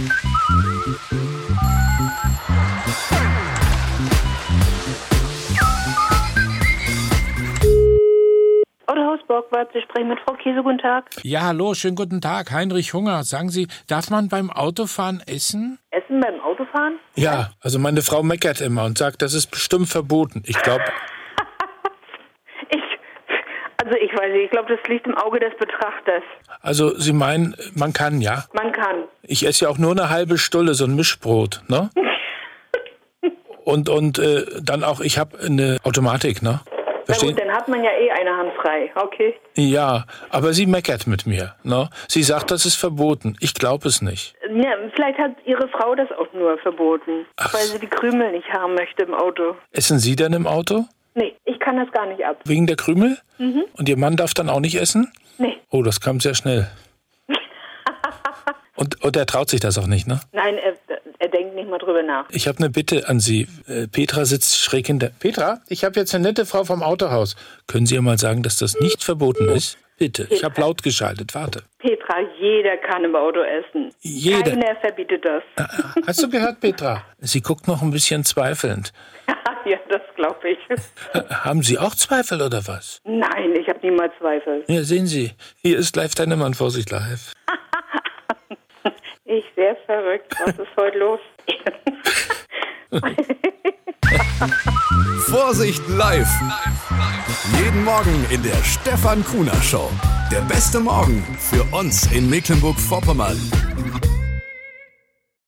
Autohaus Borgward, Sie sprechen mit Frau Käse, guten Tag. Ja, hallo, schönen guten Tag. Heinrich Hunger. Sagen Sie, darf man beim Autofahren essen? Essen beim Autofahren? Ja, also meine Frau meckert immer und sagt, das ist bestimmt verboten. Ich glaube... Ich weiß nicht, ich glaube, das liegt im Auge des Betrachters. Also Sie meinen, man kann, ja? Man kann. Ich esse ja auch nur eine halbe Stulle, so ein Mischbrot, ne? und dann auch, ich habe eine Automatik, ne? Verstehen? Na gut, dann hat man ja eine Hand frei, okay. Ja, aber sie meckert mit mir, ne? Sie sagt, das ist verboten. Ich glaube es nicht. Ja, vielleicht hat Ihre Frau das auch nur verboten, weil sie die Krümel nicht haben möchte im Auto. Essen Sie denn im Auto? Nee, ich kann das gar nicht ab. Wegen der Krümel? Mhm. Und Ihr Mann darf dann auch nicht essen? Nee. Oh, das kam sehr schnell. und er traut sich das auch nicht, ne? Nein, er denkt nicht mal drüber nach. Ich habe eine Bitte an Sie. Petra sitzt schräg hinter... Petra, ich habe jetzt eine nette Frau vom Autohaus. Können Sie ihr mal sagen, dass das nicht verboten ist? Bitte, ich habe laut geschaltet. Warte. Petra, jeder kann im Auto essen. Jeder. Keiner verbietet das. Hast du gehört, Petra? Sie guckt noch ein bisschen zweifelnd. Ja, das glaube ich. Haben Sie auch Zweifel oder was? Nein, ich habe niemals Zweifel. Ja, sehen Sie. Hier ist live deine Mann. Vorsicht, live. Ich sehr verrückt. Was ist heute los? Vorsicht live. Jeden Morgen in der Stefan Kuhner Show. Der beste Morgen für uns in Mecklenburg-Vorpommern.